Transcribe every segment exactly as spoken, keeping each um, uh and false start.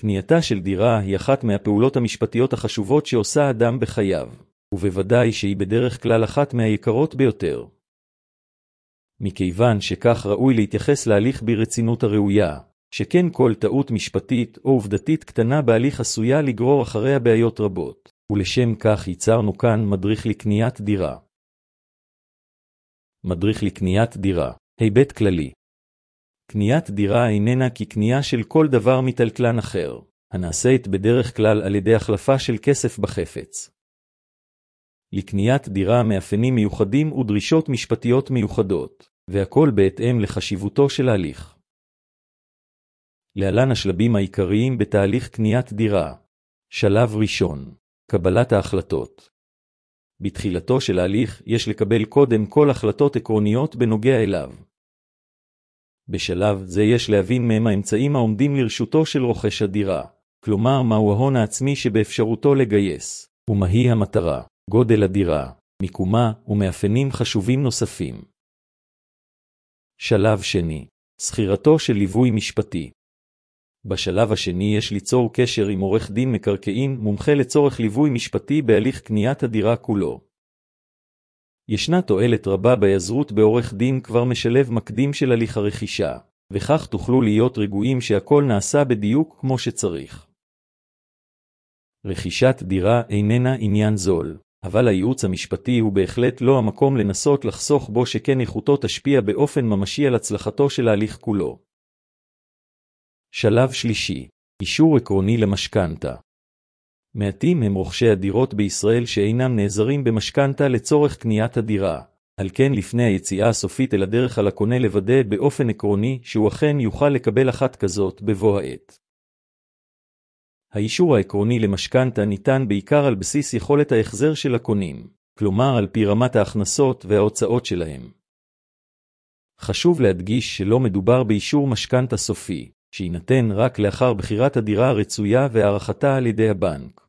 קנייתה של דירה היא אחת מהפעולות המשפטיות החשובות שעושה אדם בחייו, ובוודאי שהיא בדרך כלל אחת מהיקרות ביותר. מכיוון שכך ראוי להתייחס להליך ברצינות הראויה, שכן כל טעות משפטית או עובדתית קטנה בהליך עשויה לגרור אחריה בעיות רבות, ולשם כך ייצרנו כאן מדריך לקניית דירה. מדריך לקניית דירה, היבט כללי. קניית דירה איננה כקנייה של כל דבר מטלטלן אחר, הנעשית בדרך כלל על ידי החלפה של כסף בחפץ. לקניית דירה מאפיינים מיוחדים ודרישות משפטיות מיוחדות, והכל בהתאם לחשיבותו של ההליך. להלן השלבים העיקריים בתהליך קניית דירה. שלב ראשון, קבלת ההחלטות. בתחילתו של ההליך יש לקבל קודם כל החלטות עקרוניות בנוגע אליו. בשלב זה יש להבין מהם האמצעים העומדים לרשותו של רוכש הדירה, כלומר מהו ההון העצמי שבאפשרותו לגייס, ומהי המטרה, גודל הדירה, מיקומה ומאפיינים חשובים נוספים. שלב שני, שכירתו של ליווי משפטי. בשלב השני יש ליצור קשר עם עורך דין מקרקעין מומחה לצורך ליווי משפטי בהליך קניית הדירה כולו. ישנה תועלת רבה בהיעזרות בעורך דין כבר משלב מקדים של הליך הרכישה, וכך תוכלו להיות רגועים שהכל נעשה בדיוק כמו שצריך. רכישת דירה איננה עניין זול, אבל הייעוץ המשפטי הוא בהחלט לא המקום לנסות לחסוך בו, שכן איכותו תשפיע באופן ממשי על הצלחתו של ההליך כולו. שלב שלישי, אישור עקרוני למשכנתה. מעטים הם רוכשי הדירות בישראל שאינם נעזרים במשכנתה לצורך קניית הדירה, על כן לפני היציאה הסופית אל הדרך על הקונה לוודא באופן עקרוני שהוא אכן יוכל לקבל אחת כזאת בבוא העת. האישור העקרוני למשכנתה ניתן בעיקר על בסיס יכולת ההחזר של הקונים, כלומר על פי רמת ההכנסות וההוצאות שלהם. חשוב להדגיש שלא מדובר באישור משכנתה סופי, שיינתן רק לאחר בחירת הדירה הרצויה והערכתה על ידי הבנק.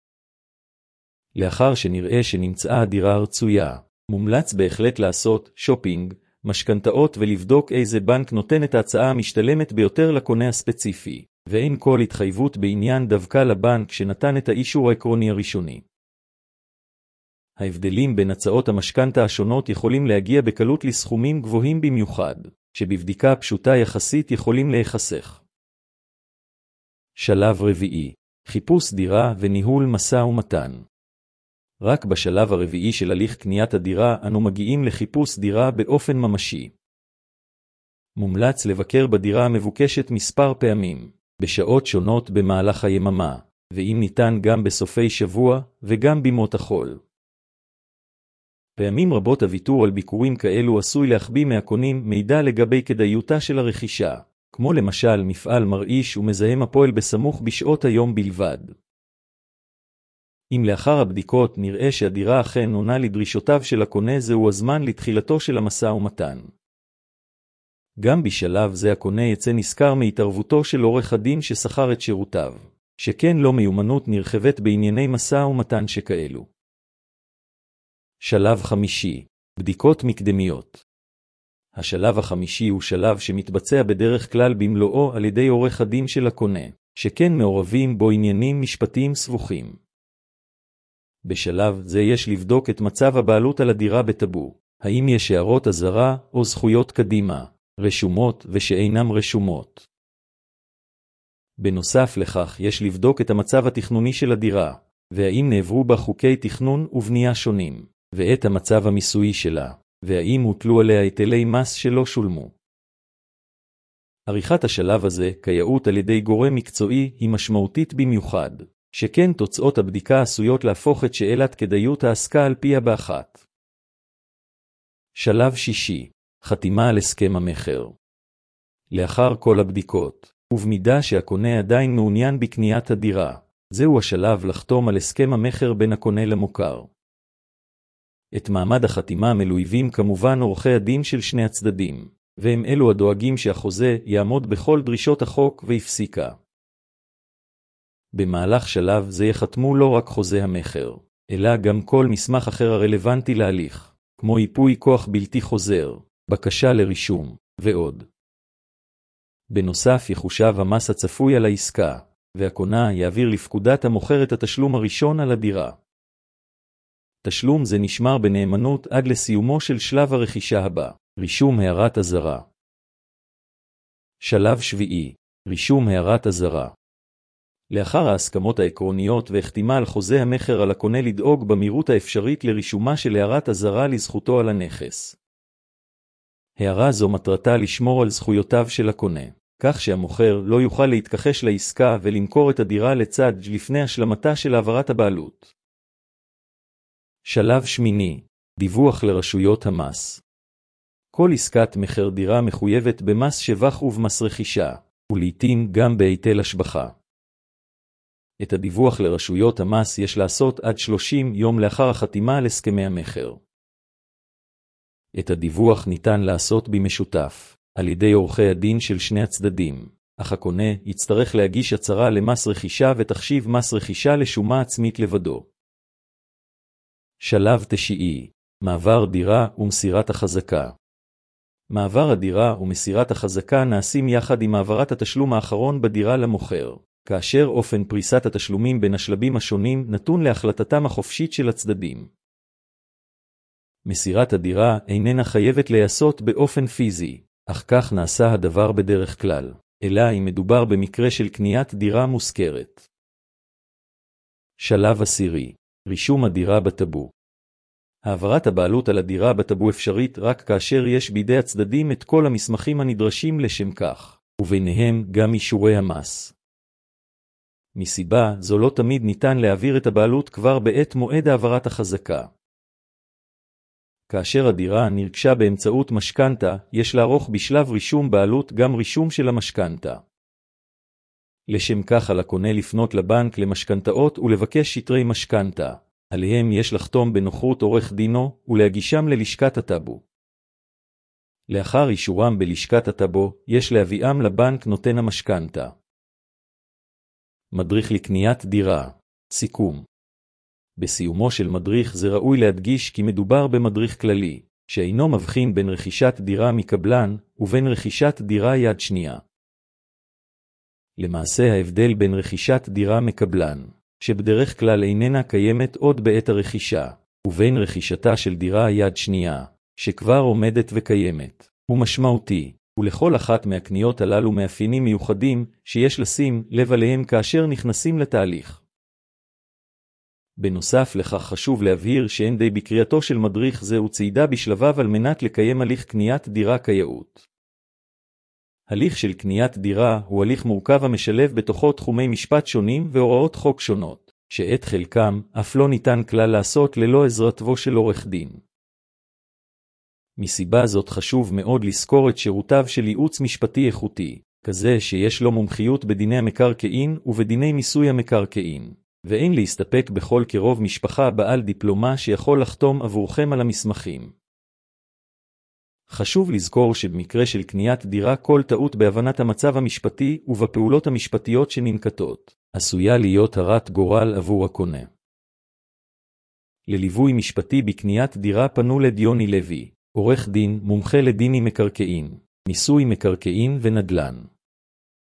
לאחר שנראה שנמצאה הדירה הרצויה, מומלץ בהחלט לעשות שופינג, משכנתאות ולבדוק איזה בנק נותן את ההצעה המשתלמת ביותר לקונה הספציפי, ואין כל התחייבות בעניין דווקא לבנק שנתן את האישור העקרוני הראשוני. ההבדלים בין הצעות המשכנתה השונות יכולים להגיע בקלות לסכומים גבוהים במיוחד, שבבדיקה פשוטה יחסית יכולים להיחסך. שלב רביעי, חיפוש דירה וניהול משא ומתן. רק בשלב הרביעי של הליך קניית הדירה אנו מגיעים לחיפוש דירה באופן ממשי. מומלץ לבקר בדירה המבוקשת מספר פעמים, בשעות שונות במהלך היממה, ואם ניתן גם בסופי שבוע וגם בימות החול. פעמים רבות הוויתור על ביקורים כאלו עשוי להחביא מהקונים מידע לגבי כדאיותה של הרכישה, כמו למשל מפעל מרעיש ומזהם הפועל בסמוך בשעות היום בלבד. אם לאחר הבדיקות נראה שהדירה אכן עונה לדרישותיו של הקונה, זהו הזמן לתחילתו של המשא ומתן. גם בשלב זה הקונה יצא נשכר מהתערבותו של עורך הדין ששכר את שירותיו, שכן לא מיומנות נרחבת בענייני משא ומתן שכאלו. שלב חמישי, בדיקות מקדמיות. השלב החמישי הוא שלב שמתבצע בדרך כלל במלואו על ידי עורך הדין של הקונה, שכן מעורבים בו עניינים משפטיים סבוכים. בשלב זה יש לבדוק את מצב הבעלות על הדירה בטאבו, האם יש הערות אזהרה או זכויות קדימה, רשומות ושאינם רשומות. בנוסף לכך יש לבדוק את המצב התכנוני של הדירה, והאם נעברו בה חוקי תכנון ובנייה שונים, ואת המצב המיסויי שלה, והאם הוטלו עליה היטלי מס שלא שולמו. עריכת השלב הזה, כייעוץ על ידי גורם מקצועי, היא משמעותית במיוחד, שכן תוצאות הבדיקה עשויות להפוך את שאלת כדאיות העסקה על פיה באחת. שלב שישי, חתימה על הסכם המחר. לאחר כל הבדיקות, ובמידה שהקונה עדיין מעוניין בקניית הדירה, זהו השלב לחתום על הסכם המחר בין הקונה למוכר. את מעמד החתימה מלווים כמובן עורכי הדין של שני הצדדים, והם אלו הדואגים שהחוזה יעמוד בכל דרישות החוק ויפסיקה. במהלך שלב זה יחתמו לא רק חוזה המחר, אלא גם כל מסמך אחר הרלוונטי להליך, כמו ייפוי כוח בלתי חוזר, בקשה לרישום, ועוד. בנוסף יחושב המס הצפוי על העסקה, והקונה יעביר לפקודת המוכר את התשלום הראשון על הדירה. תשלום זה נשמר בנאמנות עד לסיומו של שלב הרכישה הבא, רישום הערת אזהרה. שלב שביעי, רישום הערת אזהרה. לאחר ההסכמות העקרוניות והחתימה על חוזה המכר על הקונה לדאוג במהירות האפשרית לרישומה של הערת אזהרה לזכותו על הנכס. הערה זו מטרתה לשמור על זכויותיו של הקונה, כך שהמוכר לא יוכל להתכחש לעסקה ולמכור את הדירה לצד לפני השלמתה של העברת הבעלות. שלב שמיני, דיווח לרשויות המס. כל עסקת מכר דירה מחויבת במס שבח ובמס רכישה, ולעיתים גם בהיטל השבחה. את הדיווח לרשויות המס יש לעשות עד שלושים יום לאחר החתימה על הסכמי המכר. את הדיווח ניתן לעשות במשותף, על ידי עורכי הדין של שני הצדדים, אך הקונה יצטרך להגיש הצהרה למס רכישה ותחשיב מס רכישה לשומה עצמית לבדו. שלב תשיעי, מעבר דירה ומסירת החזקה. מעבר הדירה ומסירת החזקה נעשים יחד עם העברת התשלום האחרון בדירה למוכר, כאשר אופן פריסת התשלומים בין השלבים השונים נתון להחלטתם החופשית של הצדדים. מסירת הדירה איננה חייבת להיעשות באופן פיזי, אך כך נעשה הדבר בדרך כלל, אלא אם מדובר במקרה של קניית דירה מושכרת. שלב עשירי, רישום הדירה בטאבו. העברת הבעלות על הדירה בטאבו אפשרית רק כאשר יש בידי הצדדים את כל המסמכים הנדרשים לשם כך, וביניהם גם אישורי המס. מסיבה זו לא תמיד ניתן להעביר את הבעלות כבר בעת מועד העברת החזקה. כאשר הדירה נרכשה באמצעות משכנתה, יש לערוך בשלב רישום בעלות גם רישום של המשכנתה. לשם כך על הקונה לפנות לבנק למשכנתאות ולבקש שטרי משכנתה, עליהם יש לחתום בנוכחות עורך דינו ולהגישם ללשכת הטאבו. לאחר אישורם בלשכת הטאבו, יש להביאם לבנק נותן המשכנתה. מדריך לקניית דירה. סיכום. בסיומו של מדריך זה ראוי להדגיש כי מדובר במדריך כללי, שאינו מבחין בין רכישת דירה מקבלן ובין רכישת דירה יד שנייה. למעשה ההבדל בין רכישת דירה מקבלן, שבדרך כלל איננה קיימת עוד בעת הרכישה, ובין רכישתה של דירה יד שנייה, שכבר עומדת וקיימת, הוא משמעותי, ולכל אחת מהקניות הללו מאפיינים מיוחדים שיש לשים לב עליהם כאשר נכנסים לתהליך. בנוסף לכך חשוב להבהיר שאין די בקריאתו של מדריך זה וצעידה בשלביו על מנת לקיים הליך קניית דירה כיאות. הליך של קניית דירה הוא הליך מורכב המשלב בתוכו תחומי משפט שונים והוראות חוק שונות, שאת חלקם אף לא ניתן כלל לעשות ללא עזרתו של עורך דין. מסיבה זאת חשוב מאוד לזכור את שירותיו של ייעוץ משפטי איכותי, כזה שיש לו מומחיות בדיני המקרקעין ובדיני מיסוי המקרקעין, ואין להסתפק בכל קרוב משפחה בעל דיפלומה שיכול לחתום עבורכם על המסמכים. חשוב לזכור שבמקרה של קניית דירה כל טעות בהבנת המצב המשפטי ובפעולות המשפטיות שננקטות, עשויה להיות הרת גורל עבור הקונה. לליווי משפטי בקניית דירה פנו לדיוני לוי, עורך דין, מומחה לדיני מקרקעין, מיסוי מקרקעין ונדל"ן.